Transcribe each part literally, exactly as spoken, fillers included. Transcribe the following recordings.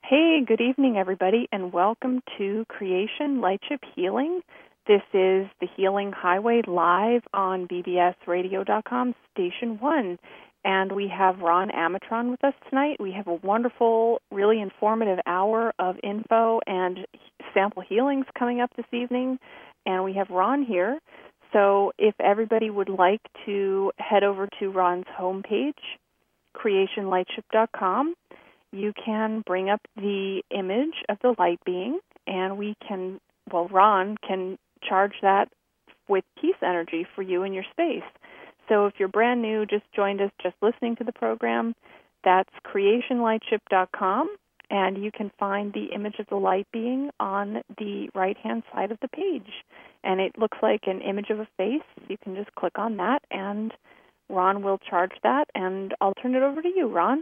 Hey, good evening, everybody, and welcome to Creation Lightship Healing. This is the Healing Highway live on B B S radio dot com, Station one. And we have Ron Amatron with us tonight. We have a wonderful, really informative hour of info and sample healings coming up this evening. And we have Ron here. So if everybody would like to head over to Ron's homepage, creation lightship dot com, you can bring up the image of the light being, and we can, well, Ron can charge that with peace energy for you in your space. So if you're brand new, just joined us, just listening to the program, that's creation lightship dot com, and you can find the image of the light being on the right-hand side of the page. And it looks like an image of a face. You can just click on that, and Ron will charge that, and I'll turn it over to you, Ron.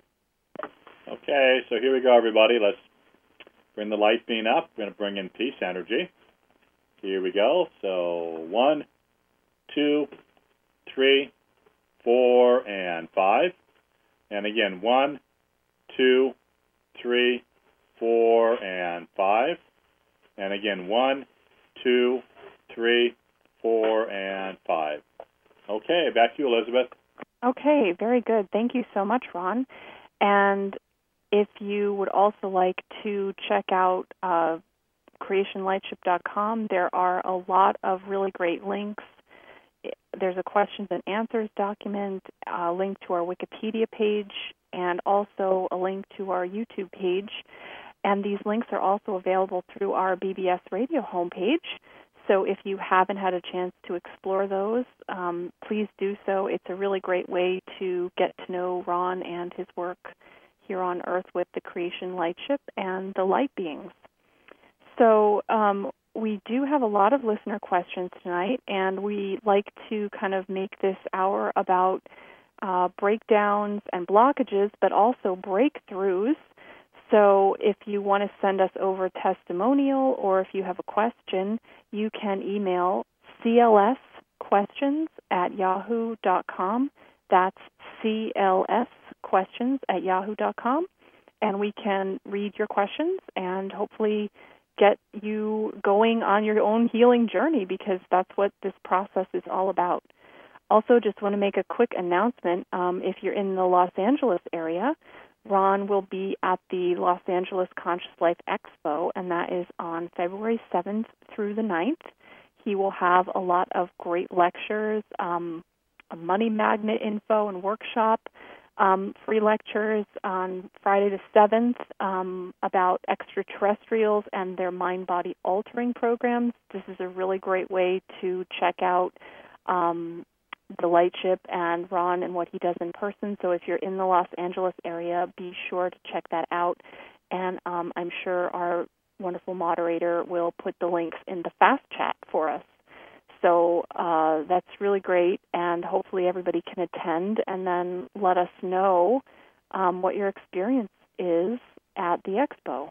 Okay, so here we go, everybody. Let's bring the light beam up. We're going to bring in peace energy. Here we go. So one, two, three, four, and five. And again, one, two, three, four, and five. And again, one, two, three, four, and five. Okay, back to you, Elizabeth. Okay, very good. Thank you so much, Ron. And if you would also like to check out uh, creation lightship dot com, there are a lot of really great links. There's a questions and answers document, a link to our Wikipedia page, and also a link to our YouTube page. And these links are also available through our B B S Radio homepage. So if you haven't had a chance to explore those, um, please do so. It's a really great way to get to know Ron and his work here on Earth with the Creation Lightship and the light beings. So um, we do have a lot of listener questions tonight, and we like to kind of make this hour about uh, breakdowns and blockages, but also breakthroughs. So if you want to send us over a testimonial or if you have a question, you can email C L S questions at yahoo dot com. That's C L S questions at yahoo dot com. And we can read your questions and hopefully get you going on your own healing journey, because that's what this process is all about. Also, just want to make a quick announcement. Um, if you're in the Los Angeles area, Ron will be at the Los Angeles Conscious Life Expo, and that is on February seventh through the ninth. He will have a lot of great lectures, um, a money magnet info and workshop, um, free lectures on Friday the seventh um, about extraterrestrials and their mind-body altering programs. This is a really great way to check out um, the Lightship and Ron and what he does in person. So if you're in the Los Angeles area, be sure to check that out. And um, I'm sure our wonderful moderator will put the links in the fast chat for us. So uh, that's really great, and hopefully everybody can attend and then let us know um, what your experience is at the expo.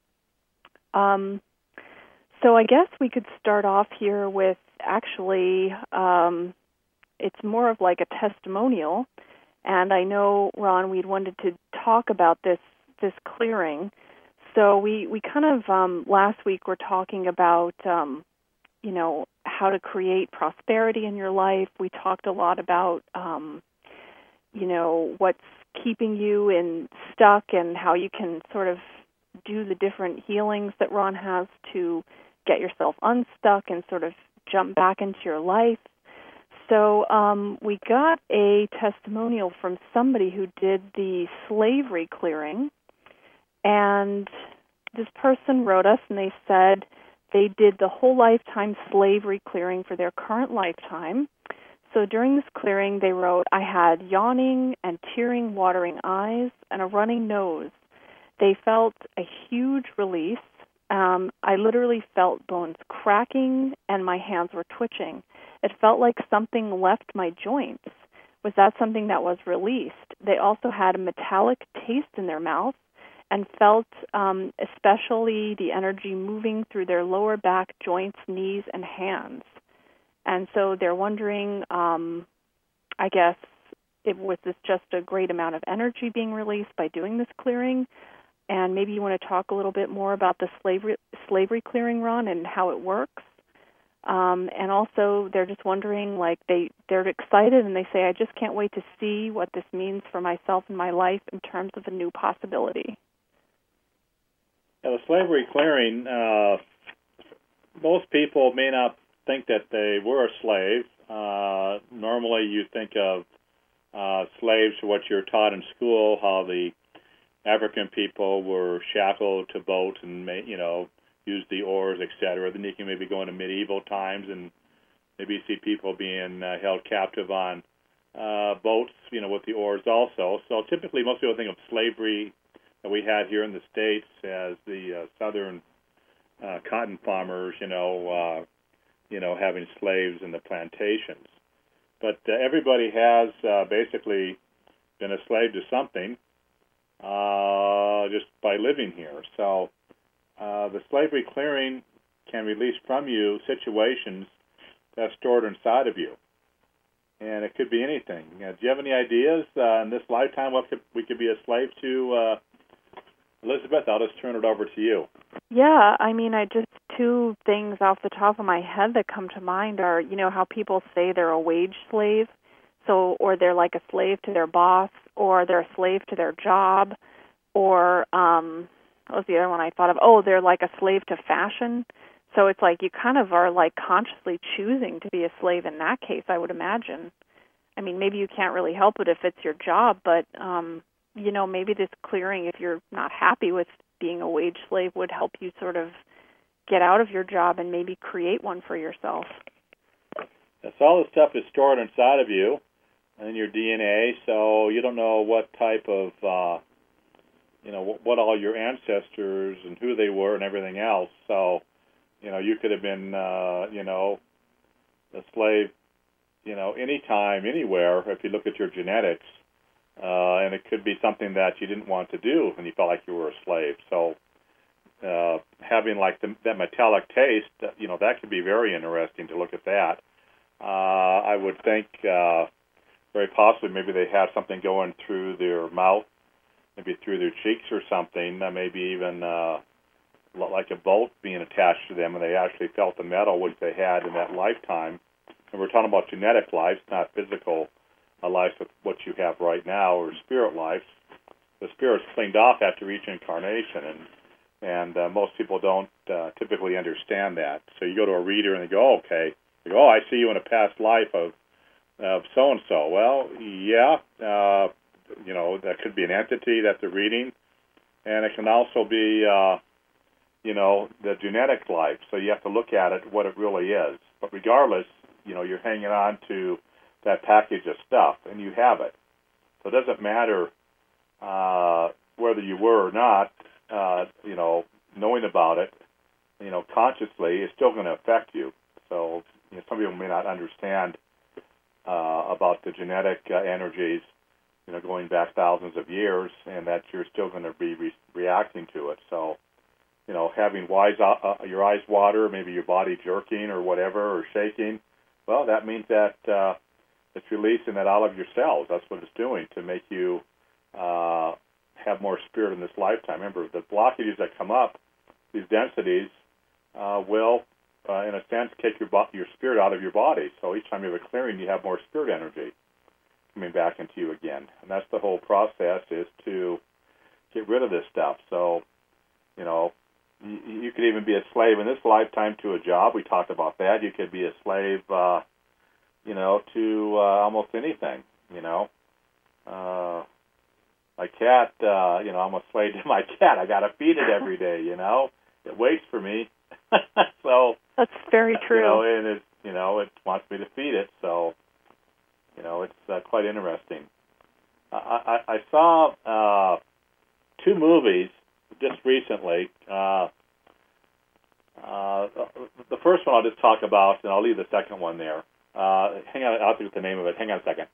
Um, so I guess we could start off here with actually um, it's more of like a testimonial, and I know, Ron, we'd wanted to talk about this this clearing. So we, we kind of, um, last week were talking about, um, you know, how to create prosperity in your life. We talked a lot about, um, you know, what's keeping you in stuck and how you can sort of do the different healings that Ron has to get yourself unstuck and sort of jump back into your life. So um, we got a testimonial from somebody who did the slavery clearing, and this person wrote us and they said they did the whole lifetime slavery clearing for their current lifetime. So during this clearing, they wrote, I had yawning and tearing, watering eyes and a running nose. They felt a huge release. Um, I literally felt bones cracking and my hands were twitching. It felt like something left my joints. Was that something that was released? They also had a metallic taste in their mouth and felt um, especially the energy moving through their lower back, joints, knees, and hands. And so they're wondering, um, I guess, it was this just a great amount of energy being released by doing this clearing? and maybe you want to talk a little bit more about the slavery slavery clearing run and how it works. Um, and also, they're just wondering, like, they, they're excited, and they say, I just can't wait to see what this means for myself and my life in terms of a new possibility. Yeah, the slavery clearing, uh, most people may not think that they were a slave. Uh, normally, you think of uh, slaves for what you're taught in school, how the African people were shackled to boats and, you know, used the oars, et cetera. Then you can maybe go into medieval times and maybe see people being uh, held captive on uh, boats, you know, with the oars also. So typically, most people think of slavery that we had here in the States as the uh, southern uh, cotton farmers, you know, uh, you know, having slaves in the plantations. But uh, everybody has uh, basically been a slave to something uh, just by living here. So uh, the slavery clearing can release from you situations that's stored inside of you. And it could be anything. Uh, do you have any ideas uh, in this lifetime what could, we could be a slave to? Uh, Elizabeth, I'll just turn it over to you. Yeah, I mean, I just, two things off the top of my head that come to mind are, you know, how people say they're a wage slave, so, or they're like a slave to their boss, or they're a slave to their job, or, um, what was the other one I thought of? Oh, they're like a slave to fashion. So it's like you kind of are like consciously choosing to be a slave in that case, I would imagine. I mean, maybe you can't really help it if it's your job, but, um, you know, maybe this clearing, if you're not happy with being a wage slave, would help you sort of get out of your job and maybe create one for yourself. That's all the stuff is stored inside of you and your D N A, so you don't know what type of, uh, you know, what all your ancestors and who they were and everything else. So, you know, you could have been, uh, you know, a slave, you know, anytime, anywhere, if you look at your genetics. Uh, and it could be something that you didn't want to do and you felt like you were a slave. So uh, having like the, that metallic taste, you know, that could be very interesting to look at that. Uh, I would think uh, very possibly maybe they had something going through their mouth, maybe through their cheeks or something, uh, maybe even uh, like a bolt being attached to them, and they actually felt the metal which they had in that lifetime. And we're talking about genetic lives, not physical a life with what you have right now, or spirit life. The spirit's cleaned off after each incarnation, and and uh, most people don't uh, typically understand that. So you go to a reader and they go, oh, okay, they go, oh, I see you in a past life of of so and so. Well, yeah, uh, you know, that could be an entity that they're reading, and it can also be, uh, you know, the genetic life. So you have to look at it what it really is. But regardless, you know, you're hanging on to that package of stuff, and you have it. So it doesn't matter uh, whether you were or not, uh, you know, knowing about it, you know, consciously, it's still going to affect you. So you know, some people may not understand uh, about the genetic uh, energies, you know, going back thousands of years, and that you're still going to be re- reacting to it. So, you know, having wise, uh, uh, your eyes water, maybe your body jerking or whatever, or shaking, well, that means that uh, it's releasing that out of your cells. That's what it's doing to make you uh, have more spirit in this lifetime. Remember, the blockages that come up, these densities, uh, will, uh, in a sense, take your bo- your spirit out of your body. So each time you have a clearing, you have more spirit energy coming back into you again. And that's the whole process, is to get rid of this stuff. So, you know, you, you could even be a slave in this lifetime to a job. We talked about that. You could be a slave uh, you know, to uh, almost anything, you know. Uh, my cat, uh, you know, I'm a slave to my cat. I got to feed it every day, you know. It waits for me. So that's very true. You know, and it, you know, it wants me to feed it. So, you know, it's uh, quite interesting. I, I, I saw uh, two movies just recently. Uh, uh, the first one I'll just talk about, and I'll leave the second one there. Uh, hang on, I'll think of the name of it. Hang on a second.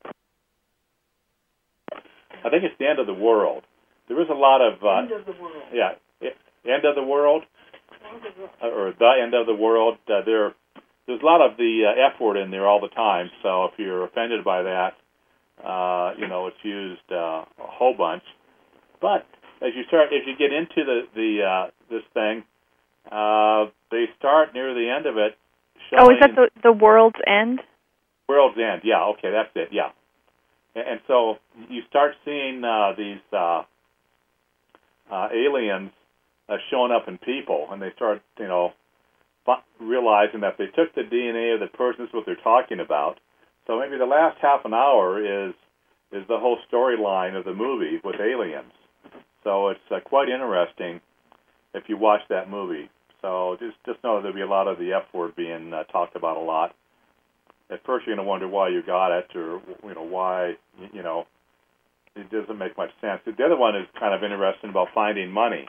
I think it's The End of the World. There is a lot of... Uh, End of the World. Yeah, End of the World, or The End of the World. Uh, there, there's a lot of the uh, F word in there all the time, so if you're offended by that, uh, you know, it's used uh, a whole bunch. But as you start, as you get into the the uh, this thing, uh, they start near the end of it. Showing Oh, is that the the World's End? World's End, yeah. Okay, that's it, yeah. And, and so you start seeing uh, these uh, uh, aliens uh, showing up in people, and they start, you know, realizing that they took the D N A of the person. This is what they're talking about. So maybe the last half an hour is is the whole storyline of the movie with aliens. So it's uh, quite interesting if you watch that movie. So just just know there'll be a lot of the F word being uh, talked about a lot. At first you're going to wonder why you got it, or you know why you know it doesn't make much sense. The other one is kind of interesting about finding money,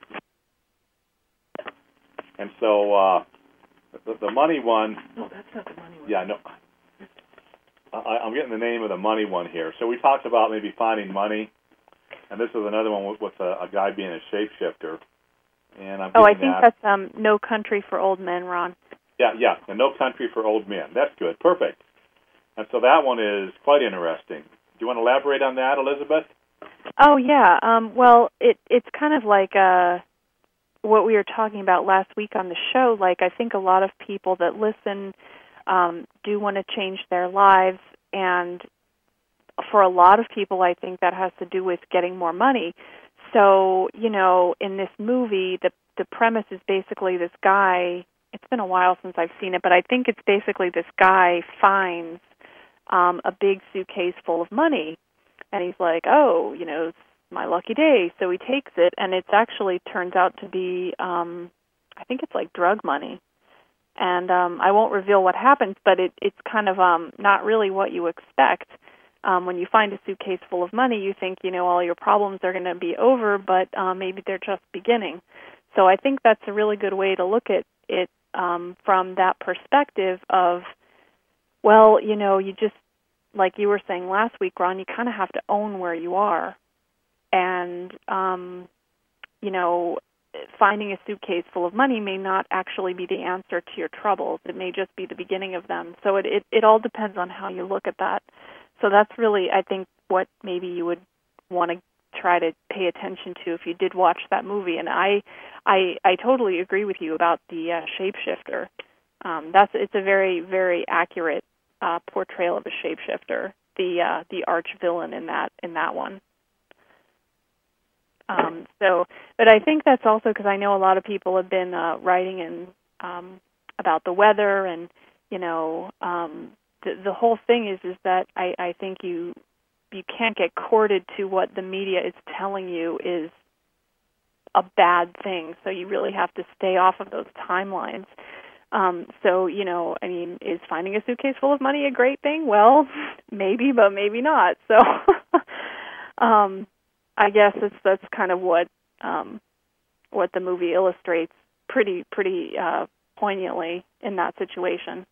and so uh, the, the money one. No, that's not the money one. Yeah, no. I, I'm getting the name of the money one here. So we talked about maybe finding money, and this is another one with, with a, a guy being a shapeshifter. And I'm oh, I think that. that's um, No Country for Old Men, Ron. Yeah, yeah, the No Country for Old Men. That's good, perfect. And so that one is quite interesting. Do you want to elaborate on that, Elizabeth? Oh yeah. Um, well, it it's kind of like uh, what we were talking about last week on the show. Like I think a lot of people that listen um, do want to change their lives, and for a lot of people, I think that has to do with getting more money. So, you know, in this movie, the the premise is basically this guy. It's been a while since I've seen it, but I think it's basically this guy finds um, a big suitcase full of money, and he's like, "Oh, you know, it's my lucky day." So he takes it, and it actually turns out to be, um, I think it's like drug money. And um, I won't reveal what happens, but it, it's kind of um, not really what you expect. Um, when you find a suitcase full of money, you think, you know, all your problems are going to be over, but uh, maybe they're just beginning. So I think that's a really good way to look at it um, from that perspective of, well, you know, you just, like you were saying last week, Ron, you kind of have to own where you are. And, um, you know, finding a suitcase full of money may not actually be the answer to your troubles. It may just be the beginning of them. So it, it, it all depends on how you look at that. So that's really, I think, what maybe you would want to try to pay attention to if you did watch that movie. And I, I, I totally agree with you about the uh, shapeshifter. Um, that's it's a very, very accurate uh, portrayal of a shapeshifter. The uh, the arch villain in that in that one. Um, so, but I think that's also because I know a lot of people have been uh, writing in um, about the weather, and you know. Um, The, the whole thing is is that I, I think you you can't get courted to what the media is telling you is a bad thing. So you really have to stay off of those timelines. Um, so, you know, I mean, is finding a suitcase full of money a great thing? Well, maybe, but maybe not. So um, I guess it's, that's kind of what um, what the movie illustrates pretty pretty uh, poignantly in that situation.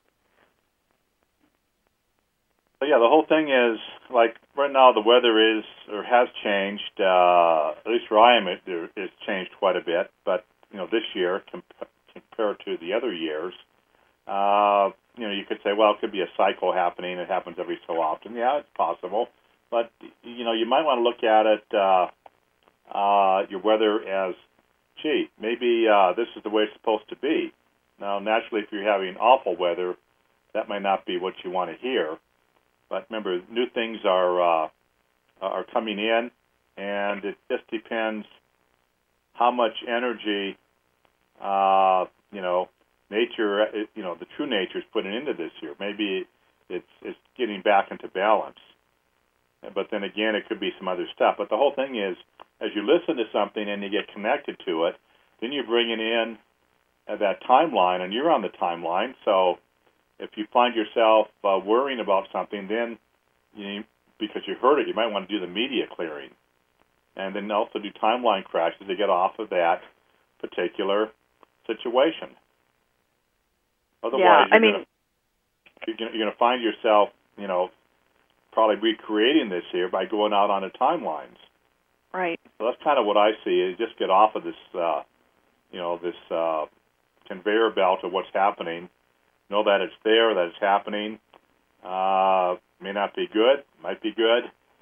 So yeah, the whole thing is, like, right now the weather is, or has changed, uh, at least where I am, it, it's changed quite a bit, but, you know, this year, comp- compared to the other years, uh, you know, you could say, well, it could be a cycle happening, it happens every so often. Yeah, it's possible, but, you know, you might want to look at it, uh, uh, your weather as, gee, maybe uh, this is the way it's supposed to be. Now, naturally, if you're having awful weather, that might not be what you want to hear. But remember, new things are uh, are coming in, and it just depends how much energy, uh, you know, nature, you know, the true nature is putting into this year. Maybe it's it's getting back into balance. But then again, it could be some other stuff. But the whole thing is, as you listen to something and you get connected to it, then you're bringing in that timeline, and you're on the timeline, so if you find yourself uh, worrying about something, then you, because you heard it, you might want to do the media clearing, and then also do timeline crashes to get off of that particular situation. Otherwise, yeah, I you're mean, gonna, you're going you're to find yourself, you know, probably recreating this here by going out on the timelines. Right. So that's kind of what I see. Is just get off of this, uh, you know, this uh, conveyor belt of what's happening. Know that it's there, that it's happening. Uh, may not be good, might be good.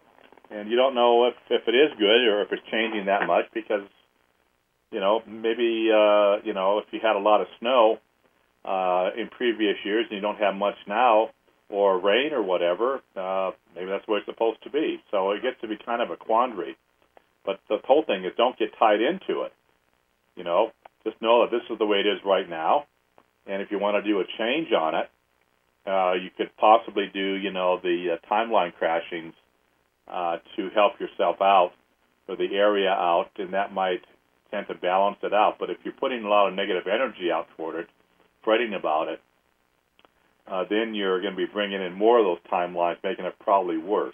and you don't know if, if it is good or if it's changing that much because, you know, maybe, uh, you know, if you had a lot of snow uh, in previous years and you don't have much now, or rain or whatever, uh, maybe that's where it's supposed to be. So it gets to be kind of a quandary. But the whole thing is don't get tied into it. You know, just know that this is the way it is right now. And if you want to do a change on it, uh, you could possibly do, you know, the uh, timeline crashings uh, to help yourself out or the area out, and that might tend to balance it out. But if you're putting a lot of negative energy out toward it, fretting about it, uh, then you're going to be bringing in more of those timelines, making it probably worse.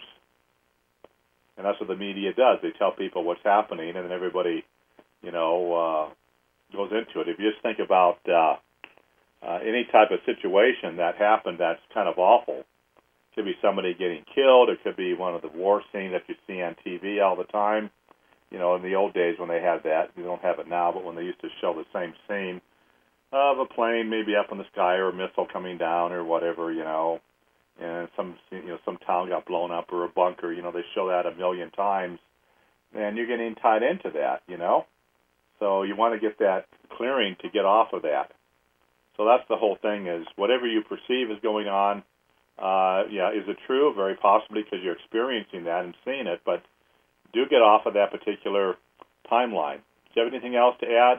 And that's what the media does. They tell people what's happening, and then everybody, you know, uh, goes into it. If you just think about uh, uh, any type of situation that happened that's kind of awful, it could be somebody getting killed. It could be one of the war scenes that you see on T V all the time. You know, in the old days when they had that, you don't have it now, but when they used to show the same scene of a plane maybe up in the sky or a missile coming down or whatever, you know, and some you know some town got blown up or a bunker, you know, they show that a million times, and you're getting tied into that, you know. So you want to get that clearing to get off of that. So that's the whole thing is whatever you perceive is going on, uh, yeah, is it true? Very possibly because you're experiencing that and seeing it, but do get off of that particular timeline. Do you have anything else to add?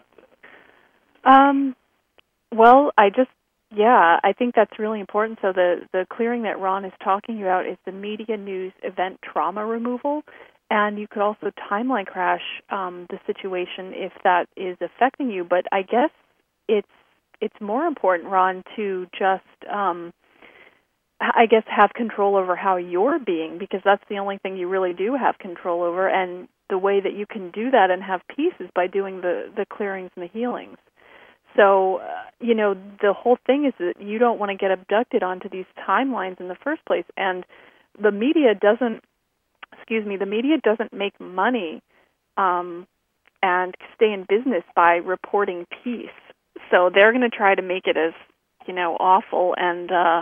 Um. Well, I just, yeah, I think that's really important. So the, the clearing that Ron is talking about is the media news event trauma removal, and you could also timeline crash um, the situation if that is affecting you. But I guess it's it's more important, Ron, to just, um, I guess, have control over how you're being, because that's the only thing you really do have control over, and the way that you can do that and have peace is by doing the, the clearings and the healings. So, uh, you know, the whole thing is that you don't want to get abducted onto these timelines in the first place. And the media doesn't, excuse me, the media doesn't make money um, and stay in business by reporting peace. So they're going to try to make it as, you know, awful and, uh,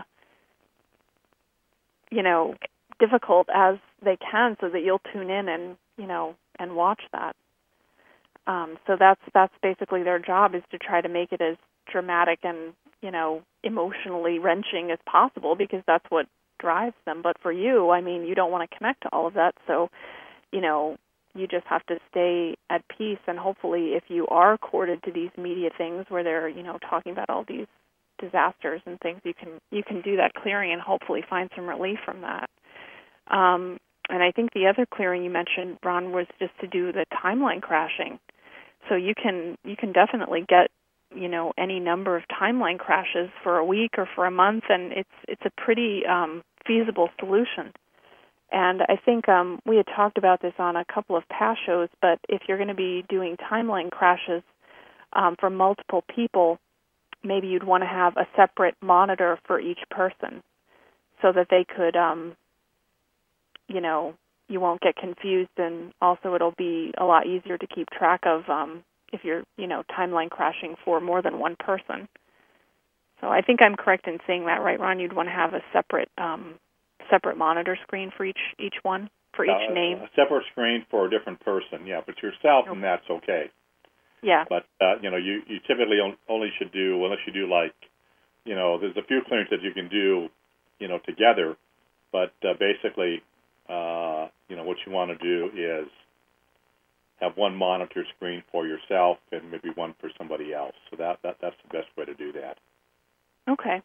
you know, difficult as they can so that you'll tune in and, you know, and watch that. Um, so that's that's basically their job, is to try to make it as dramatic and, you know, emotionally wrenching as possible, because that's what drives them. But for you, I mean, you don't want to connect to all of that, so, you know, you just have to stay at peace. And hopefully, if you are courted to these media things where they're, you know, talking about all these disasters and things, you can you can do that clearing and hopefully find some relief from that. Um, and I think the other clearing you mentioned, Ron, was just to do the timeline crashing. So you can you can definitely get, you know, any number of timeline crashes for a week or for a month, and it's it's a pretty um, feasible solution. And I think um, we had talked about this on a couple of past shows, but if you're going to be doing timeline crashes um, for multiple people, maybe you'd want to have a separate monitor for each person so that they could, um, you know, you won't get confused, and also it'll be a lot easier to keep track of um, if you're, you know, timeline crashing for more than one person. So I think I'm correct in saying that, right, Ron? You'd want to have a separate um, separate monitor screen for each each one, for each uh, name. A separate screen for a different person, yeah, but yourself, okay. And that's okay. Yeah. But, uh, you know, you, you typically only should do, unless you do like, you know, there's a few clearings that you can do, you know, together, but uh, basically, Uh, you know, what you want to do is have one monitor screen for yourself and maybe one for somebody else. So that, that that's the best way to do that. Okay.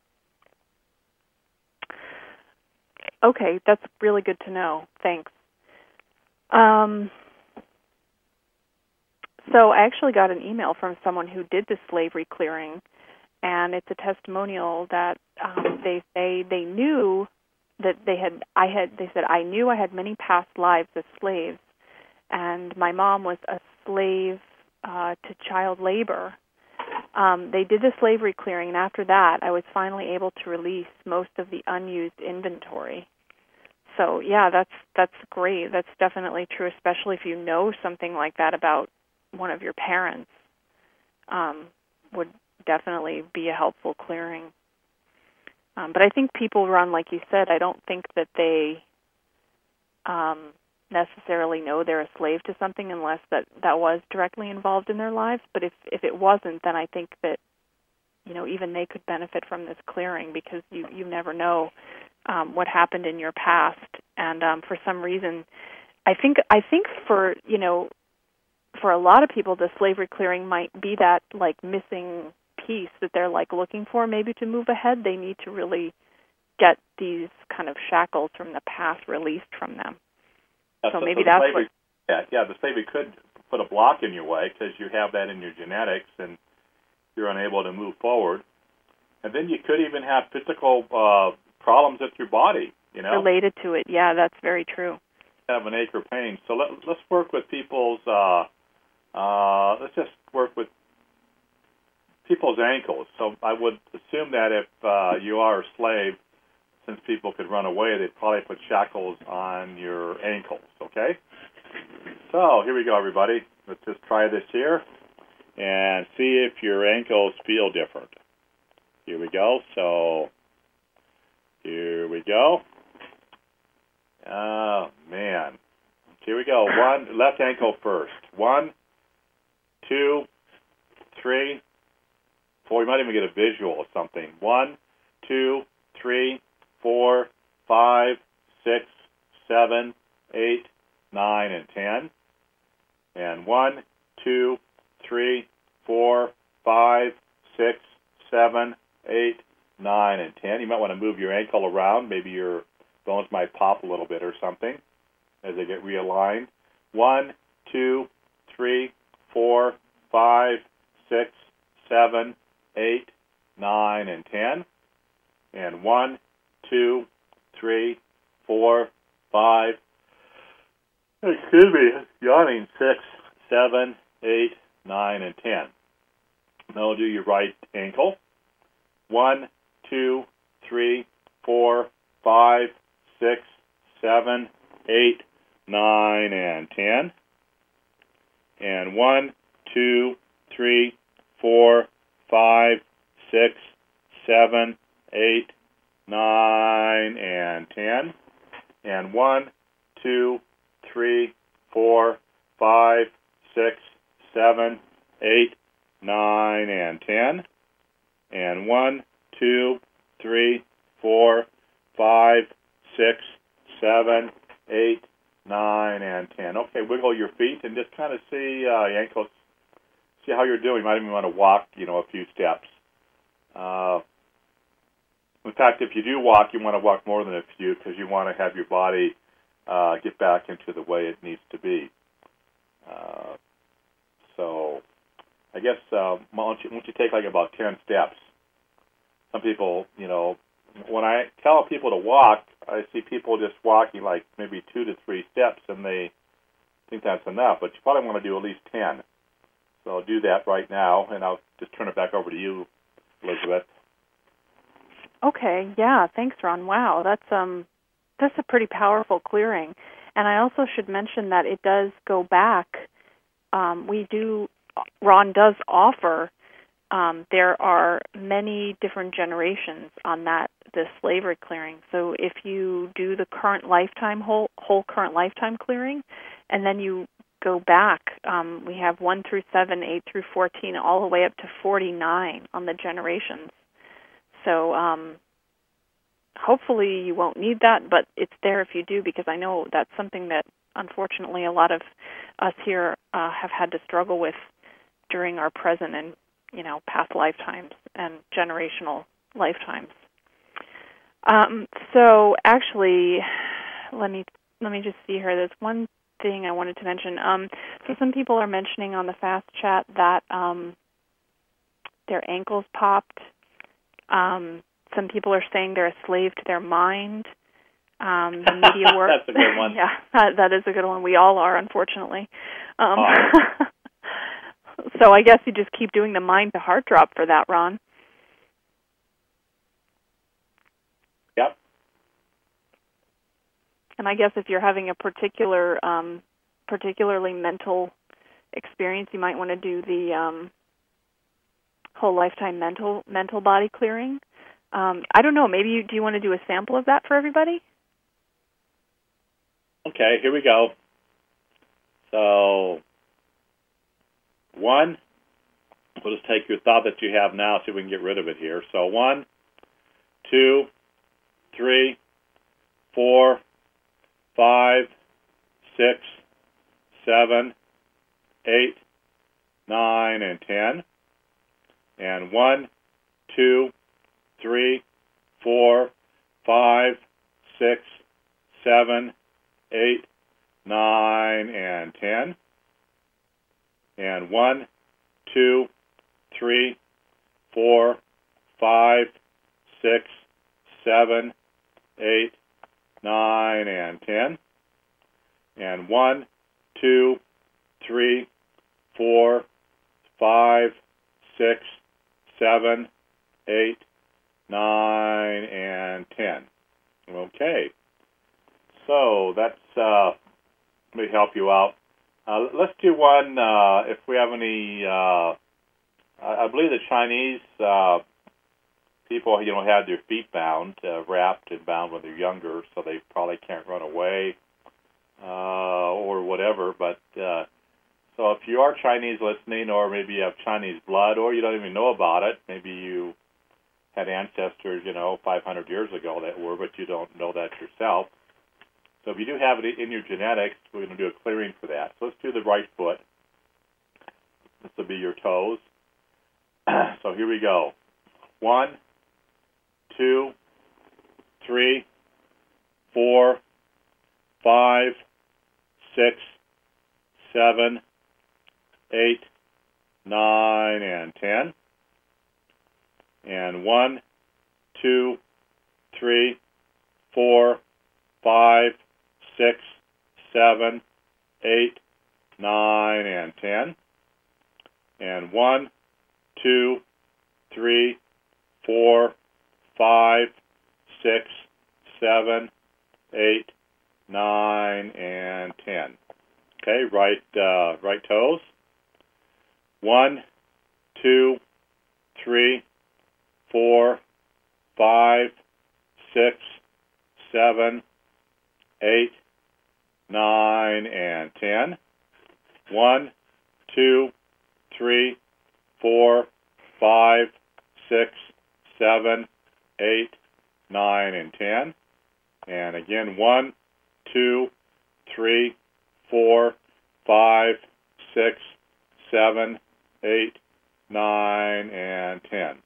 Okay, that's really good to know. Thanks. Um, so I actually got an email from someone who did the slavery clearing, and it's a testimonial that um, they say they knew that they had, I had, they said, I knew I had many past lives as slaves, and my mom was a slave uh, to child labor. Um, they did the slavery clearing, and after that, I was finally able to release most of the unused inventory. So, yeah, that's that's great. That's definitely true, especially if you know something like that about one of your parents. Um, would definitely be a helpful clearing. Um, but I think people run, like you said, I don't think that they um, necessarily know they're a slave to something unless that, that was directly involved in their lives. But if, if it wasn't, then I think that, you know, even they could benefit from this clearing, because you, you never know um, what happened in your past. And um, for some reason, I think I think for, you know, for a lot of people, the slavery clearing might be that, like, missing piece that they're, like, looking for maybe to move ahead. They need to really get these kind of shackles from the past released from them. Uh, so, so maybe so that's slavery, what... Yeah, yeah, the slavery could put a block in your way because you have that in your genetics and you're unable to move forward. And then you could even have physical uh, problems with your body, you know? Related to it, yeah, that's very true. Have an ache or pain. So let, let's work with people's, uh, uh, let's just work with people's ankles. So I would assume that if uh, you are a slave, since people could run away, they'd probably put shackles on your ankles, okay? So here we go, everybody. Let's just try this here and see if your ankles feel different. Here we go. So here we go. Oh, man. Here we go. One, left ankle first. One, two, three, four. You might even get a visual of something. One, two, three, four, five, six, seven, eight, nine, and ten. And one, two, three, four, five, six, seven, eight, nine, and ten. You might want to move your ankle around. Maybe your bones might pop a little bit or something as they get realigned. One, two, three, four, five, six, seven, eight, nine, and ten. And one, two, three, four, five, excuse me, yawning, six, seven, eight, nine, and ten. Now do your right ankle. One, two, three, four, five, six, seven, eight, nine, and ten. And one, two, three, four, five, six, seven, eight, nine, and ten. And one, two, three, four, five, six, seven, eight, nine, and ten. And one, two, three, four, five, six, seven, eight, nine, and ten. Okay, wiggle your feet and just kind of see uh, your ankles. See how you're doing. You might even want to walk, you know, a few steps. Uh, in fact, if you do walk, you want to walk more than a few because you want to have your body uh, get back into the way it needs to be. Uh, so I guess uh, once, you, once you take like about ten steps, some people, you know, when I tell people to walk, I see people just walking like maybe two to three steps, and they think that's enough. But you probably want to do at least ten. So I'll do that right now, and I'll just turn it back over to you, Elizabeth. Okay, yeah, thanks, Ron. Wow, that's um, that's a pretty powerful clearing. And I also should mention that it does go back. Um, we do, Ron does offer. Um, there are many different generations on that this slavery clearing. So if you do the current lifetime whole whole current lifetime clearing, and then you go back, um, we have one through seven, eight through fourteen, all the way up to forty-nine on the generations. So um, hopefully you won't need that, but it's there if you do, because I know that's something that unfortunately a lot of us here uh, have had to struggle with during our present and you know, past lifetimes and generational lifetimes. Um, so actually, let me let me just see here. There's one thing I wanted to mention. Um, so some people are mentioning on the fast chat that um, their ankles popped. Um, some people are saying they're a slave to their mind. Um, the media work. That's a good one. Yeah, that, that is a good one. We all are, unfortunately. Um, oh. So I guess you just keep doing the mind to heart drop for that, Ron. Yep. And I guess if you're having a particular, um, particularly mental experience, you might want to do the um, whole lifetime mental mental body clearing. Um, I don't know. Maybe you, do you want to do a sample of that for everybody? Okay, here we go. So, one, we'll just take your thought that you have now, see if we can get rid of it here. So, one, two, three, four, five, six, seven, eight, nine, and ten. And one, two, three, four, five, six, seven, eight, nine, and ten. And one, two, three, four, five, six, seven, eight, nine, and ten. And one, two, three, four, five, six, seven, eight, nine, and ten. Okay. So that's, uh, let me help you out. Uh, let's do one, uh, if we have any, uh, I believe the Chinese uh, people, you know, had their feet bound, uh, wrapped and bound when they're younger, so they probably can't run away uh, or whatever. But uh, so if you are Chinese listening, or maybe you have Chinese blood, or you don't even know about it, maybe you had ancestors, you know, five hundred years ago that were, but you don't know that yourself. So if you do have it in your genetics, we're going to do a clearing for that. So let's do the right foot. This will be your toes. So here we go. One, two, three, four, five, six, seven, eight, nine, and ten. And one, two, three, four, five, six, seven, eight, nine, and ten. And one, two, three, four, five, six, seven, eight, nine, and ten. Okay, right, uh, right toes. One, two, three, four, five, six, seven, eight, nine, and ten. One, two, three, four, five, six, seven, eight, nine, and ten. And again, one, two, three, four, five, six, seven, eight, nine, and ten.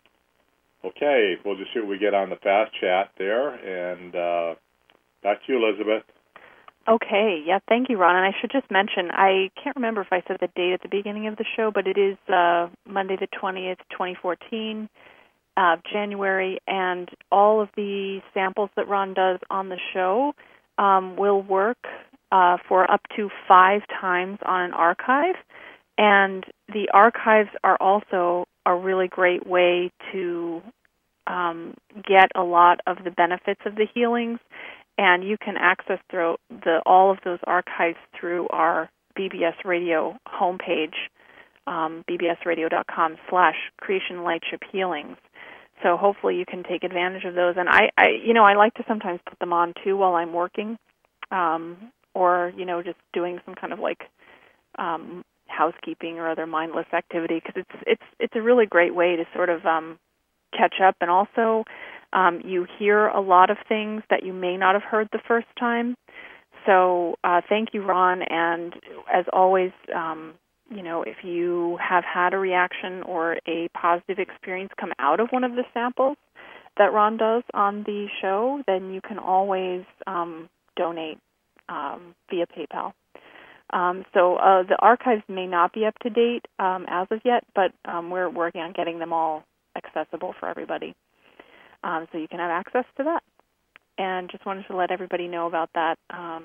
Okay, we'll just see what we get on the fast chat there. And uh, back to you, Elizabeth. Okay, yeah, thank you, Ron. And I should just mention, I can't remember if I said the date at the beginning of the show, but it is uh, Monday the twentieth, twenty fourteen, uh, January, and all of the samples that Ron does on the show um, will work uh, for up to five times on an archive. And the archives are also a really great way to um, get a lot of the benefits of the healings. And you can access through the, all of those archives through our B B S Radio homepage, um, bbsradio.com slash Creation Lightship Healings. So hopefully you can take advantage of those. And I, I, you know, I like to sometimes put them on too while I'm working, um, or you know, just doing some kind of like um, housekeeping or other mindless activity, because it's it's it's a really great way to sort of um, catch up, and also. Um, you hear a lot of things that you may not have heard the first time. So uh, thank you, Ron. And as always, um, you know, if you have had a reaction or a positive experience come out of one of the samples that Ron does on the show, then you can always um, donate um, via PayPal. Um, so uh, the archives may not be up to date um, as of yet, but um, we're working on getting them all accessible for everybody. Um, so you can have access to that. And just wanted to let everybody know about that. Um,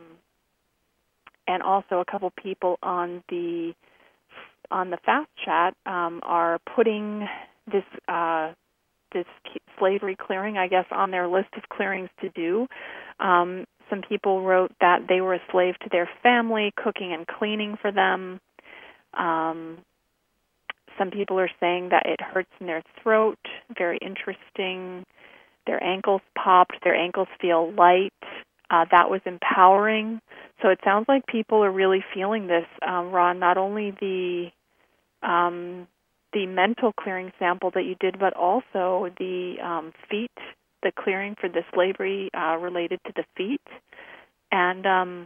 and also a couple people on the on the fast chat um, are putting this uh, this slavery clearing, I guess, on their list of clearings to do. Um, some people wrote that they were a slave to their family, cooking and cleaning for them. Um, some people are saying that it hurts in their throat. Very interesting. Their ankles popped. Their ankles feel light. Uh, that was empowering. So it sounds like people are really feeling this, um, Ron, not only the um, the mental clearing sample that you did, but also the um, feet, the clearing for the slavery uh, related to the feet, and um,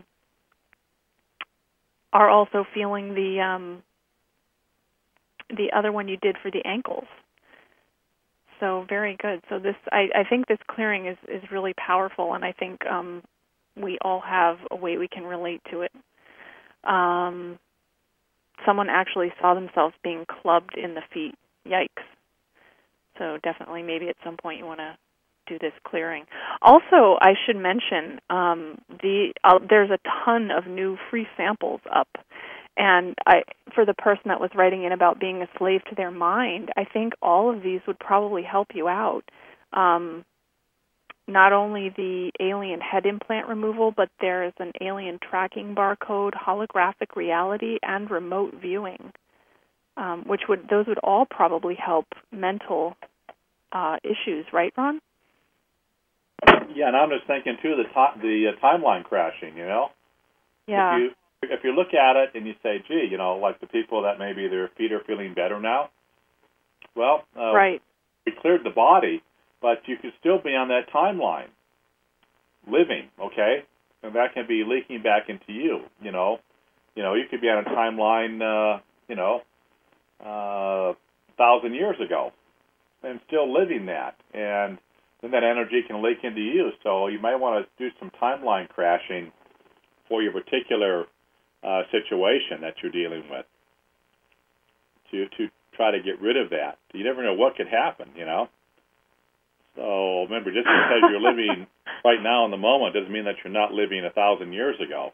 are also feeling the um, the other one you did for the ankles. So very good. So this, I, I think this clearing is, is really powerful, and I think um, we all have a way we can relate to it. Um, someone actually saw themselves being clubbed in the feet. Yikes. So definitely maybe at some point you want to do this clearing. Also, I should mention um, the uh, there's a ton of new free samples up. And I, for the person that was writing in about being a slave to their mind, I think all of these would probably help you out. Um, not only the alien head implant removal, but there is an alien tracking barcode, holographic reality, and remote viewing, um, which would those would all probably help mental uh, issues, right, Ron? Yeah, and I'm just thinking too the to- the uh, timeline crashing. You know, yeah. If you if you look at it and you say, gee, you know, like the people that maybe their feet are feeling better now, well, uh, right. we cleared the body, but you could still be on that timeline, living, okay? And that can be leaking back into you, you know. You know, you could be on a timeline, uh, you know, uh, a thousand years ago and still living that. And then that energy can leak into you. So you might want to do some timeline crashing for your particular uh, situation that you're dealing with to to try to get rid of that. You never know what could happen, you know. So remember, just because you're living right now in the moment doesn't mean that you're not living a thousand years ago.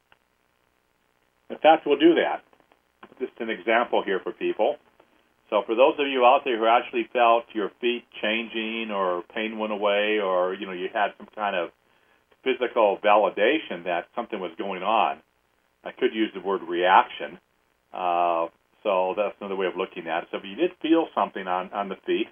In fact, we'll do that. Just an example here for people. So for those of you out there who actually felt your feet changing or pain went away or, you know, you had some kind of physical validation that something was going on, I could use the word reaction. Uh, so that's another way of looking at it. So if you did feel something on, on the feet,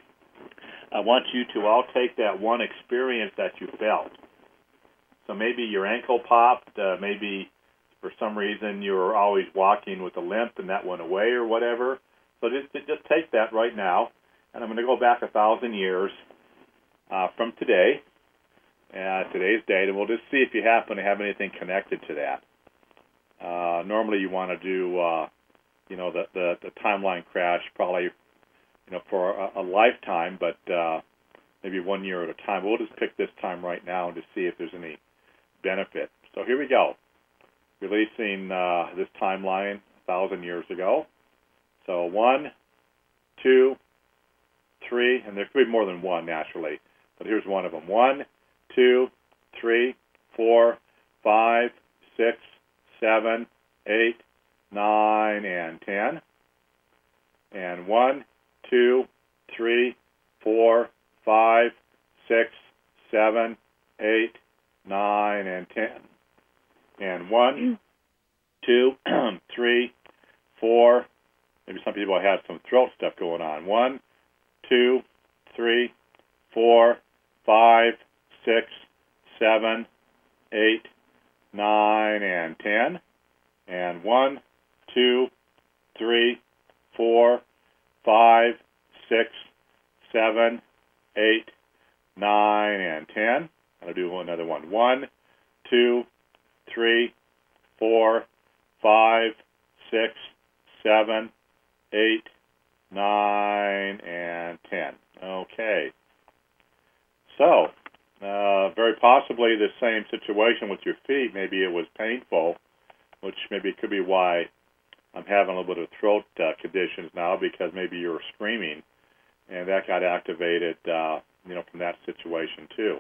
I want you to all take that one experience that you felt. So maybe your ankle popped, uh, maybe for some reason you were always walking with a limp and that went away or whatever. So just, just take that right now, and I'm going to go back a thousand years uh, from today, uh, today's date, and we'll just see if you happen to have anything connected to that. Uh, normally you want to do, uh, you know, the, the, the timeline crash probably, you know, for a, a lifetime, but uh, maybe one year at a time. We'll just pick this time right now and just see if there's any benefit. So here we go. Releasing uh, this timeline a thousand years ago. So one, two, three, and there could be more than one naturally, but here's one of them. One, two, three, four, five, six, seven, eight, nine, and ten. And one, two, three, four, five, six, seven, eight, nine, and ten. And one, two, three, four. Maybe some people have some throat stuff going on. One, two, three, four, five, six, seven, eight, nine, and ten. And one, two, three, four, five, six, seven, eight, nine, and ten. I'll do another one. One, two, three, four, five, six, seven, eight, nine, and ten. Okay. So, uh, very possibly the same situation with your feet. Maybe it was painful, which maybe could be why I'm having a little bit of throat uh, conditions now, because maybe you were screaming, and that got activated, uh, you know, from that situation too.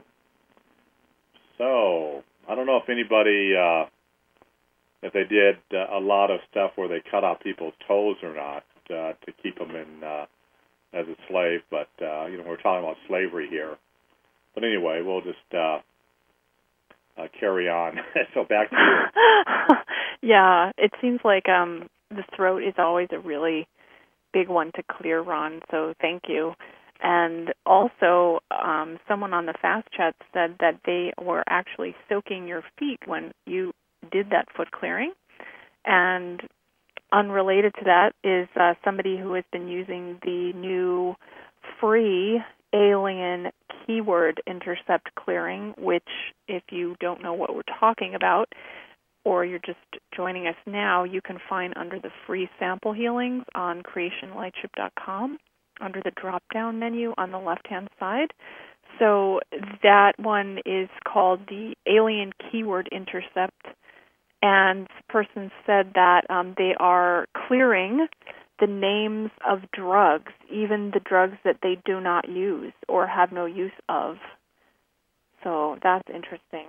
So, I don't know if anybody, uh, if they did uh, a lot of stuff where they cut out people's toes or not uh, to keep them in uh, as a slave, but, uh, you know, we're talking about slavery here. But anyway, we'll just uh, uh, carry on. So back to you. Yeah, it seems like um, the throat is always a really big one to clear, Ron, so thank you. And also, um, someone on the Fast Chat said that they were actually soaking your feet when you did that foot clearing. And unrelated to that is uh, somebody who has been using the new free alien keyword intercept clearing, which, if you don't know what we're talking about, or you're just joining us now, you can find under the free sample healings on creation lightship dot com under the drop-down menu on the left-hand side. So that one is called the Alien Keyword Intercept, and the person said that um, they are clearing the names of drugs, even the drugs that they do not use or have no use of. So that's interesting.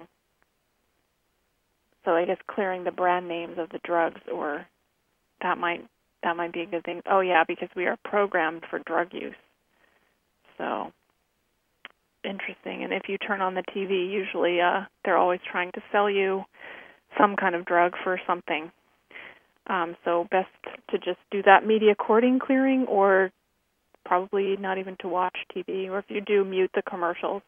So I guess clearing the brand names of the drugs, or that might that might be a good thing. Oh yeah, because we are programmed for drug use. So interesting. And if you turn on the T V, usually uh, they're always trying to sell you some kind of drug for something. Um, so best to just do that media courting clearing, or probably not even to watch T V, or if you do, mute the commercials.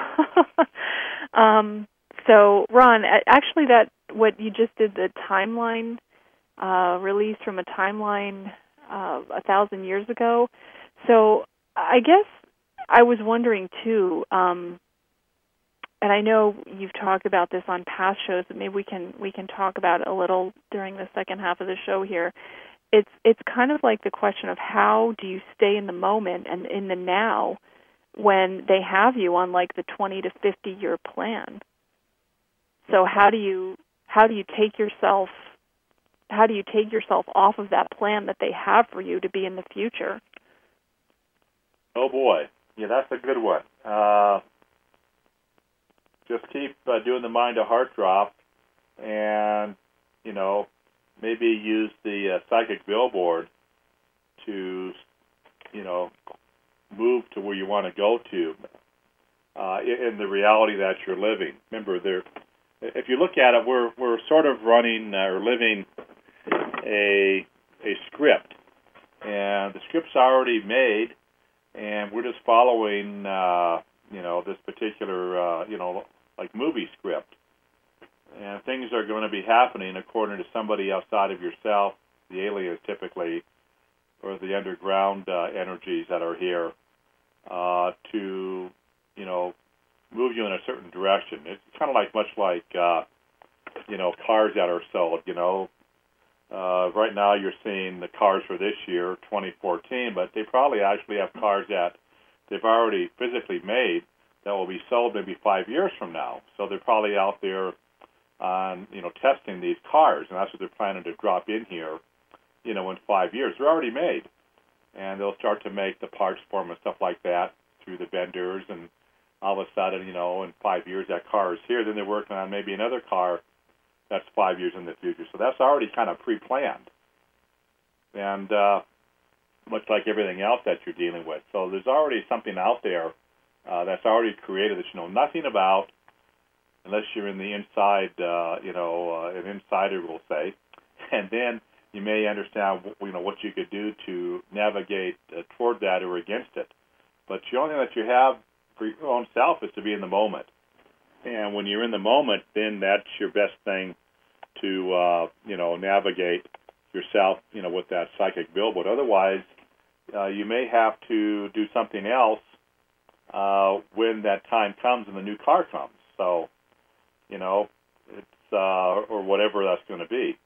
um, so, Ron, actually, that what you just did, the timeline uh, release from a timeline uh, a thousand years ago. So, I guess I was wondering too. Um, And I know you've talked about this on past shows, but maybe we can we can talk about it a little during the second half of the show here. It's it's kind of like the question of how do you stay in the moment and in the now when they have you on like the twenty to fifty year plan. So how do you how do you take yourself how do you take yourself off of that plan that they have for you to be in the future? Oh boy, yeah, that's a good one. Uh, Just keep uh, doing the mind to heart drop, and you know, maybe use the uh, psychic billboard to, you know, move to where you want to go to uh, in the reality that you're living. Remember, there, if you look at it, we're we're sort of running uh, or living a a script, and the script's already made, and we're just following, uh, you know, this particular, uh, you know. like movie script. And things are going to be happening according to somebody outside of yourself, the aliens typically, or the underground uh, energies that are here, uh, to, you know, move you in a certain direction. It's kind of like, much like, uh, you know, cars that are sold, you know. Uh, right now you're seeing the cars for this year, twenty fourteen, but they probably actually have cars that they've already physically made that will be sold maybe five years from now. So they're probably out there on, you know, testing these cars, and that's what they're planning to drop in here, you know, in five years. They're already made, and they'll start to make the parts for them and stuff like that through the vendors, and all of a sudden, you know, in five years that car is here. Then they're working on maybe another car that's five years in the future. So that's already kind of pre-planned, and uh, much like everything else that you're dealing with. So there's already something out there Uh, that's already created that you know nothing about, unless you're in the inside, uh, you know, uh, an insider will say, and then you may understand, you know, what you could do to navigate uh, toward that or against it. But the only thing that you have for your own self is to be in the moment, and when you're in the moment, then that's your best thing to, uh, you know, navigate yourself, you know, with that psychic billboard. Otherwise, uh, you may have to do something else Uh, when that time comes and the new car comes. So, you know, it's, uh, or whatever that's going to be.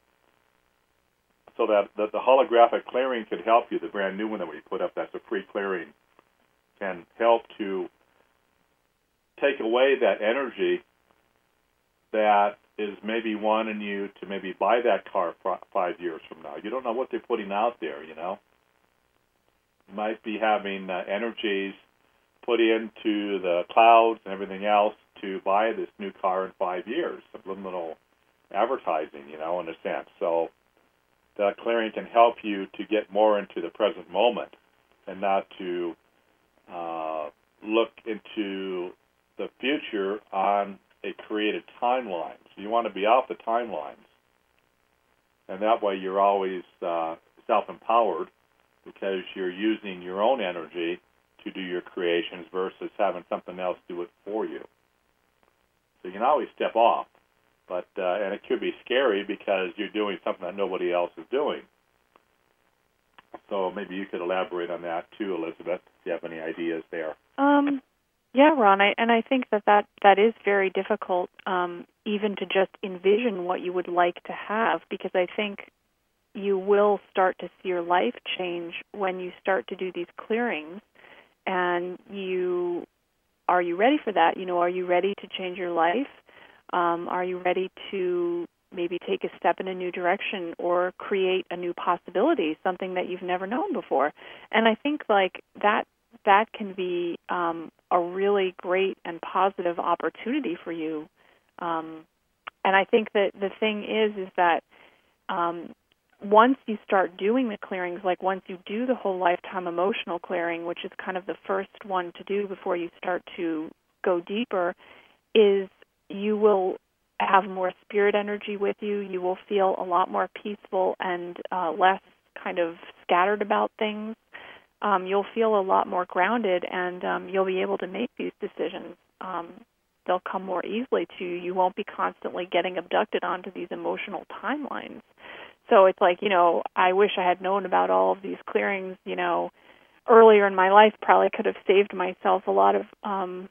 So that, that the holographic clearing could help you, the brand new one that we put up, that's a free clearing, can help to take away that energy that is maybe wanting you to maybe buy that car f- five years from now. You don't know what they're putting out there, you know. You might be having uh, energies put into the clouds and everything else to buy this new car in five years, subliminal advertising, you know, in a sense. So the clearing can help you to get more into the present moment and not to uh, look into the future on a created timeline. So you want to be off the timelines. And that way you're always uh, self-empowered because you're using your own energy to do your creations versus having something else do it for you. So you can always step off, but uh, and it could be scary because you're doing something that nobody else is doing. So maybe you could elaborate on that too, Elizabeth, if you have any ideas there. Um, yeah, Ron, I, and I think that that, that is very difficult, um, even to just envision what you would like to have, because I think you will start to see your life change when you start to do these clearings. And you, are you ready for that? You know, are you ready to change your life? Um, are you ready to maybe take a step in a new direction or create a new possibility, something that you've never known before? And I think like that that can be um, a really great and positive opportunity for you. Um, and I think that the thing is, is that um, once you start doing the clearings, like once you do the whole lifetime emotional clearing, which is kind of the first one to do before you start to go deeper, is you will have more spirit energy with you. You will feel a lot more peaceful and uh, less kind of scattered about things. Um, you'll feel a lot more grounded, and um, you'll be able to make these decisions. Um, they'll come more easily to you. You won't be constantly getting abducted onto these emotional timelines. So it's like, you know, I wish I had known about all of these clearings, you know, earlier in my life. Probably could have saved myself a lot of um,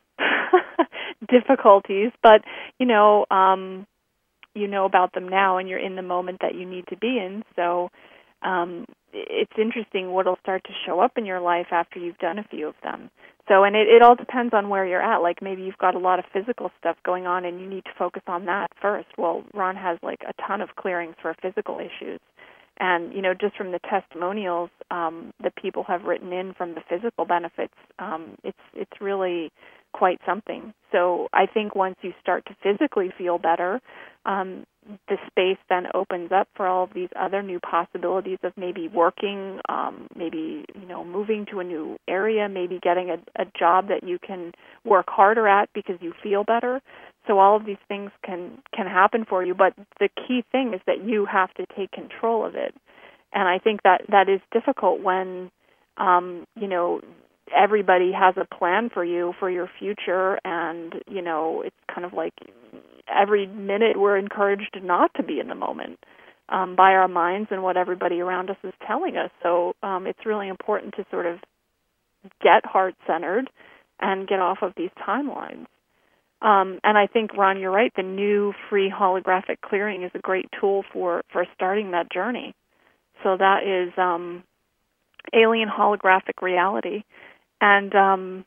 difficulties. But, you know, um, you know about them now, and you're in the moment that you need to be in. So um, it's interesting what will start to show up in your life after you've done a few of them. So, and it, it all depends on where you're at. Like maybe you've got a lot of physical stuff going on and you need to focus on that first. Well, Ron has like a ton of clearings for physical issues. And, you know, just from the testimonials um, that people have written in from the physical benefits, um, it's it's really quite something. So I think once you start to physically feel better, um, the space then opens up for all of these other new possibilities of maybe working, um, maybe, you know, moving to a new area, maybe getting a, a job that you can work harder at because you feel better. So all of these things can, can happen for you, but the key thing is that you have to take control of it. And I think that that is difficult when, um, you know, everybody has a plan for you, for your future, and, you know, it's kind of like every minute we're encouraged not to be in the moment um, by our minds and what everybody around us is telling us. So um, it's really important to sort of get heart-centered and get off of these timelines. Um, and I think, Ron, you're right. The new free holographic clearing is a great tool for, for starting that journey. So that is um, alien holographic reality. And um,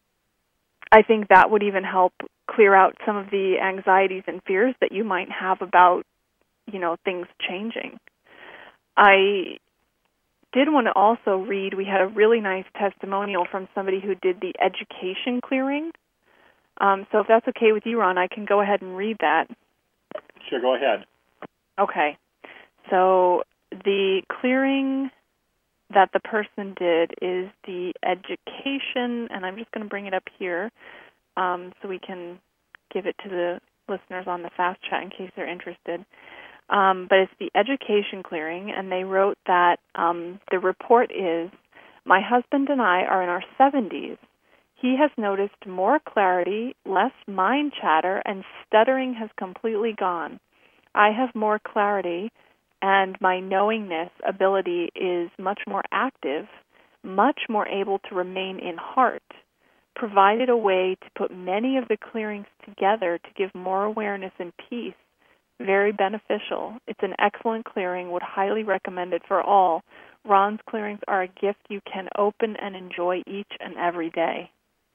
I think that would even help clear out some of the anxieties and fears that you might have about, you know, things changing. I did want to also read, we had a really nice testimonial from somebody who did the education clearing. Um, so if that's okay with you, Ron, I can go ahead and read that. Sure, go ahead. Okay. So the clearing that the person did is the education, and I'm just going to bring it up here um, so we can give it to the listeners on the fast chat in case they're interested. Um, but it's the education clearing, and they wrote that um, the report is, my husband and I are in our seventies. He has noticed more clarity, less mind chatter, and stuttering has completely gone. I have more clarity, and my knowingness ability is much more active, much more able to remain in heart, provided a way to put many of the clearings together to give more awareness and peace. Very beneficial. It's an excellent clearing. Would highly recommend it for all. Ron's clearings are a gift you can open and enjoy each and every day.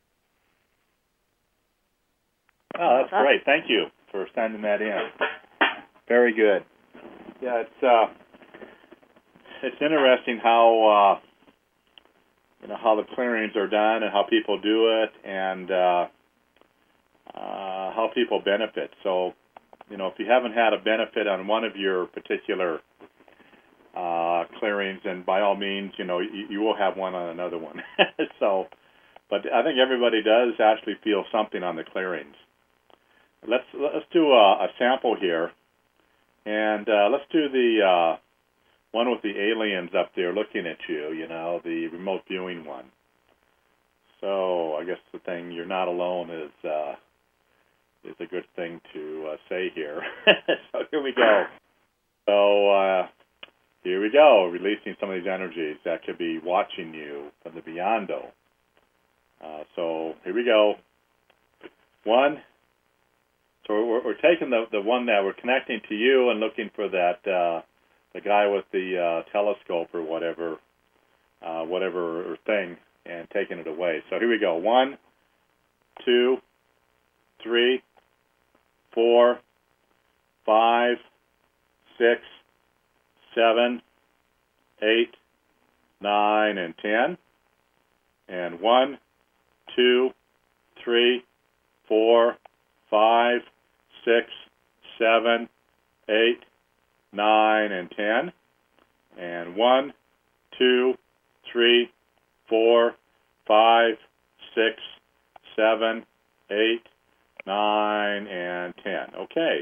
Oh, that's great. Thank you for sending that in. Very good. Yeah, it's uh, it's interesting how uh, you know how the clearings are done and how people do it, and uh, uh, how people benefit. So, you know, if you haven't had a benefit on one of your particular uh, clearings, then by all means, you know, you, you will have one on another one. So, but I think everybody does actually feel something on the clearings. Let's let's do a, a sample here, and uh, let's do the uh, one with the aliens up there looking at you. You know, the remote viewing one. So I guess the thing, you're not alone, is uh, is a good thing to uh, say here. So here we go. So uh, here we go, releasing some of these energies that could be watching you from the beyond-o. Uh, so here we go. One. So we're, we're taking the, the one that we're connecting to you and looking for that, uh, the guy with the uh, telescope or whatever, uh, whatever thing, and taking it away. So here we go. One, two, three, four, five, six, seven, eight, nine, and ten. And one, two, three, four, five, six, seven, eight, nine, and ten. And one, two, three, four, five, six, seven, eight, nine, and ten. Okay.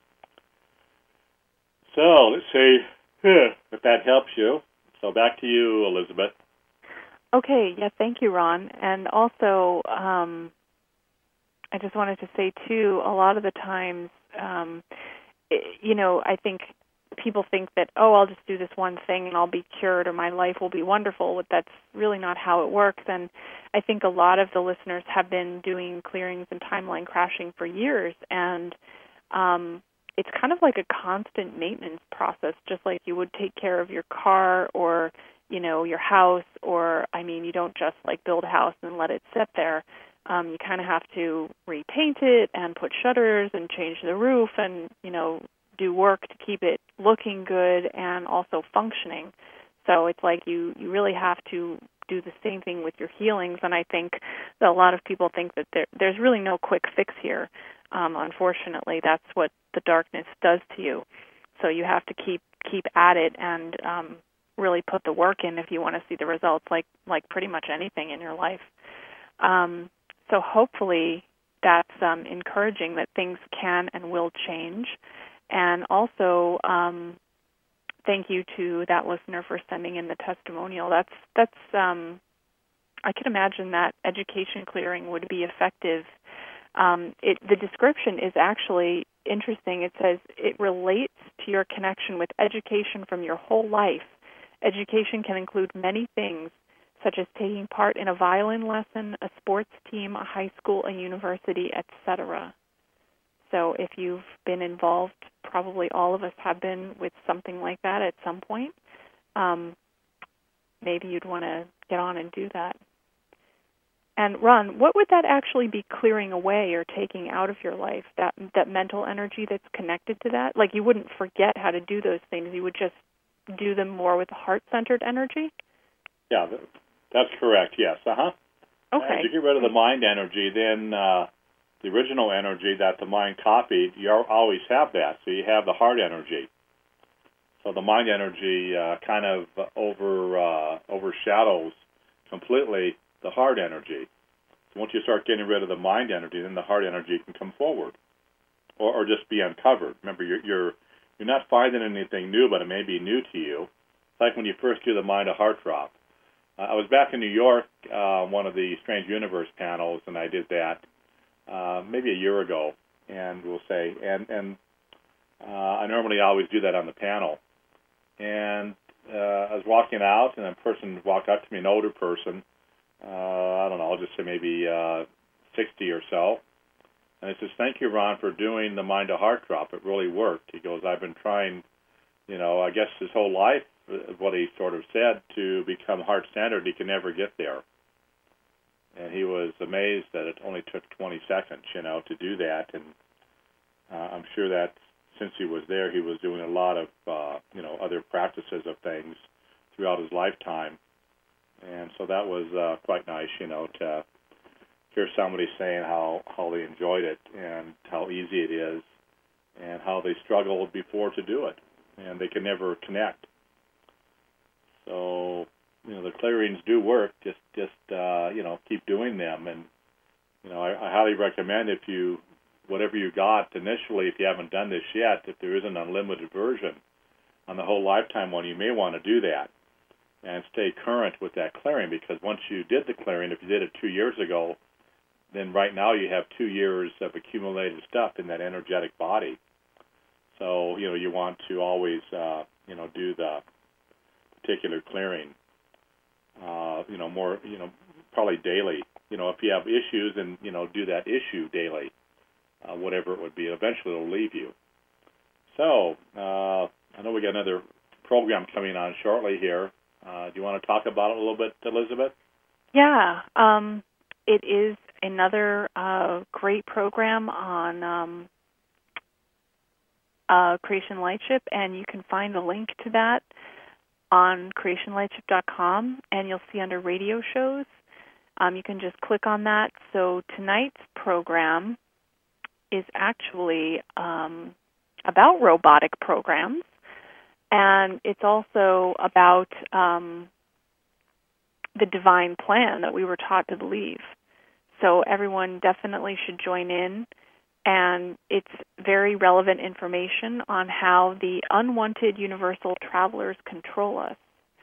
So let's see if that helps you. So back to you, Elizabeth. Okay. Yeah. Thank you, Ron. And also, um, I just wanted to say too, a lot of the times, um, it, you know, I think people think that, oh, I'll just do this one thing and I'll be cured or my life will be wonderful, but that's really not how it works. And I think a lot of the listeners have been doing clearings and timeline crashing for years, and um, it's kind of like a constant maintenance process, just like you would take care of your car or, you know, your house, or, I mean, you don't just like build a house and let it sit there. Um, you kind of have to repaint it and put shutters and change the roof and, you know, do work to keep it looking good and also functioning. So it's like you, you really have to do the same thing with your healings. And I think that a lot of people think that there, there's really no quick fix here. Um, unfortunately, that's what the darkness does to you. So you have to keep keep at it and um, really put the work in if you want to see the results, like like pretty much anything in your life. Um, so hopefully that's um, encouraging that things can and will change. And also, um, thank you to that listener for sending in the testimonial. That's that's. Um, I could imagine that education clearing would be effective. Um, it, the description is actually interesting. It says it relates to your connection with education from your whole life. Education can include many things, such as taking part in a violin lesson, a sports team, a high school, a university, et cetera. So if you've been involved, probably all of us have been with something like that at some point. Um, maybe you'd want to get on and do that. And Ron, what would that actually be clearing away or taking out of your life, that that mental energy that's connected to that? Like you wouldn't forget how to do those things. You would just do them more with heart-centered energy? Yeah, that's correct, yes. Uh-huh. Okay. As you get rid of the mind energy, then uh, the original energy that the mind copied, you always have that. So you have the heart energy. So the mind energy uh, kind of over uh, overshadows completely the heart energy. So once you start getting rid of the mind energy, then the heart energy can come forward, or, or just be uncovered. Remember, you're, you're you're not finding anything new, but it may be new to you. It's like when you first do the mind to heart drop. Uh, I was back in New York, uh, one of the Strange Universe panels, and I did that uh, maybe a year ago, and we'll say, and and uh, I normally always do that on the panel. And uh, I was walking out, and a person walked up to me, an older person. Uh, I don't know, I'll just say maybe uh, sixty or so. And he says, "Thank you, Ron, for doing the mind to heart drop. It really worked." He goes, "I've been trying, you know, I guess his whole life, what he sort of said, to become heart-centered. He can never get there." And he was amazed that it only took twenty seconds, you know, to do that. And uh, I'm sure that since he was there, he was doing a lot of, uh, you know, other practices of things throughout his lifetime. And so that was uh, quite nice, you know, to hear somebody saying how, how they enjoyed it and how easy it is and how they struggled before to do it, and they can never connect. So, you know, the clearings do work. Just, just uh, you know, keep doing them. And, you know, I, I highly recommend if you, whatever you got initially, if you haven't done this yet, if there is an unlimited version on the whole lifetime one, you may want to do that. and stay current with that clearing, because once you did the clearing, if you did it two years ago, then right now you have two years of accumulated stuff in that energetic body. So, you know, you want to always, uh, you know, do the particular clearing, uh, you know, more, you know, probably daily. You know, if you have issues, then, you know, do that issue daily, uh, whatever it would be. Eventually it'll leave you. So, uh, I know we got another program coming on shortly here. Uh, do you want to talk about it a little bit, Elizabeth? Yeah. Um, it is another uh, great program on um, uh, Creation Lightship, and you can find the link to that on creation lightship dot com, and you'll see under radio shows. Um, you can just click on that. So tonight's program is actually um, about robotic programs, and it's also about um, the divine plan that we were taught to believe. So everyone definitely should join in, and it's very relevant information on how the unwanted universal travelers control us.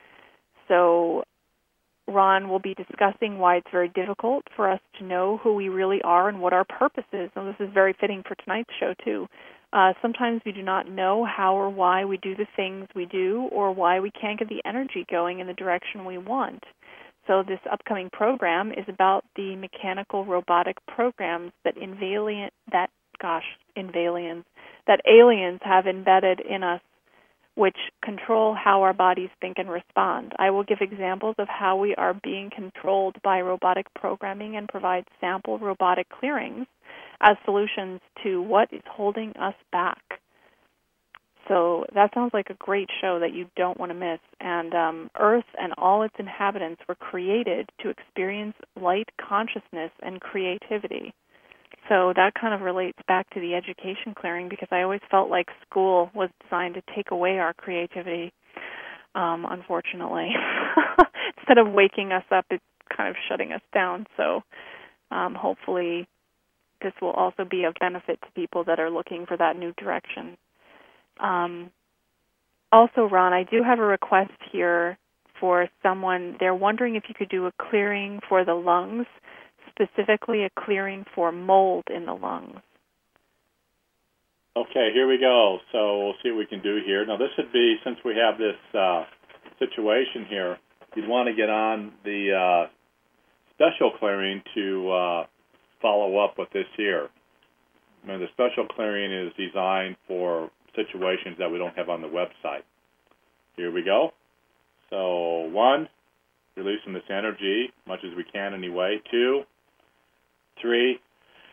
So Ron will be discussing why it's very difficult for us to know who we really are and what our purpose is. And this is very fitting for tonight's show, too. Uh, sometimes we do not know how or why we do the things we do, or why we can't get the energy going in the direction we want. So this upcoming program is about the mechanical robotic programs that invaliant, that gosh, invalians, that aliens have embedded in us, which control how our bodies think and respond. I will give examples of how we are being controlled by robotic programming and provide sample robotic clearings as solutions to what is holding us back. So that sounds like a great show that you don't want to miss. And um, Earth and all its inhabitants were created to experience light consciousness and creativity. So that kind of relates back to the education clearing, because I always felt like school was designed to take away our creativity, um, unfortunately. Instead of waking us up, it's kind of shutting us down. So um, hopefully this will also be of benefit to people that are looking for that new direction. Um, also, Ron, I do have a request here for someone. They're wondering if you could do a clearing for the lungs, specifically a clearing for mold in the lungs. Okay, here we go. So we'll see what we can do here. Now, this would be, since we have this uh, situation here, you'd want to get on the uh, special clearing to uh, follow up with this here. Now, the special clearing is designed for situations that we don't have on the website. Here we go. So, one, releasing this energy, much as we can anyway. Two, three,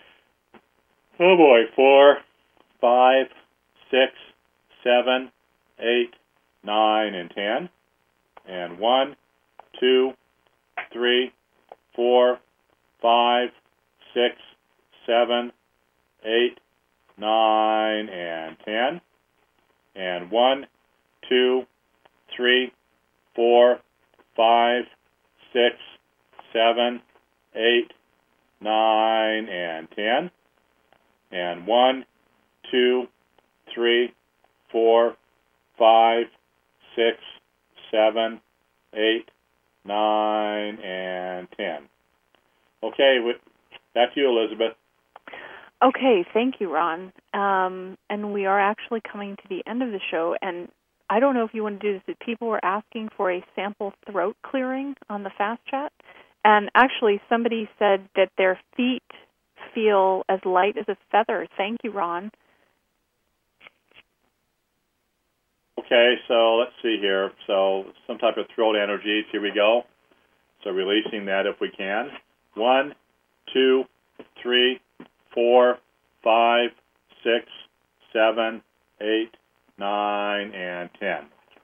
oh boy, four, five, six, seven, eight, nine, and ten. And one, two, three, four, five, six, seven, eight, nine, and ten. And one, two, three, four, five, six, seven, eight, nine, and ten. And one, two, three, four, five, six, seven, eight, nine, and ten. Okay, back to you, Elizabeth. Okay, thank you, Ron. Um, and we are actually coming to the end of the show, and I don't know if you want to do this, but people were asking for a sample throat clearing on the Fast Chat, and actually somebody said that their feet feel as light as a feather. Thank you, Ron. Okay, so let's see here. So some type of throat energies. Here we go. So releasing that if we can. One, two, three, four, five, six, seven, eight, nine, and ten.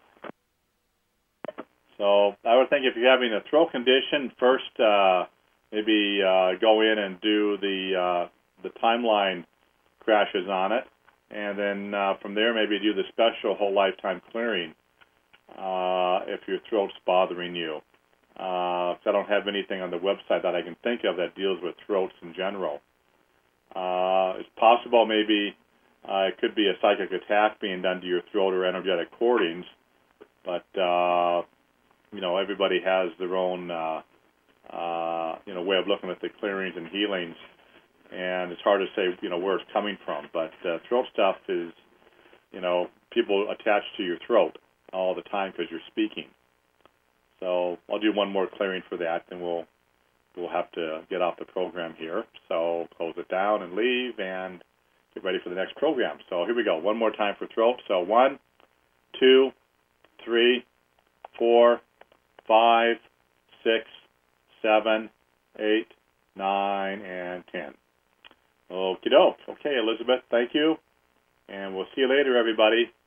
So I would think if you're having a throat condition, first uh, maybe uh, go in and do the uh, the timeline crashes on it, and then uh, from there maybe do the special whole lifetime clearing uh, if your throat's bothering you. Uh, I don't have anything on the website that I can think of that deals with throats in general. Uh, it's possible maybe uh, it could be a psychic attack being done to your throat or energetic cordings, but uh, you know, everybody has their own, uh, uh, you know, way of looking at the clearings and healings, and it's hard to say, you know, where it's coming from. But uh, throat stuff is, you know, people attach to your throat all the time because you're speaking. So I'll do one more clearing for that, and we'll we'll have to get off the program here. So close it down and leave, and get ready for the next program. So here we go. One more time for throat. So one, two, three, four, five, six, seven, eight, nine, and ten. Okie doke. Okay, Elizabeth, thank you. And we'll see you later, everybody.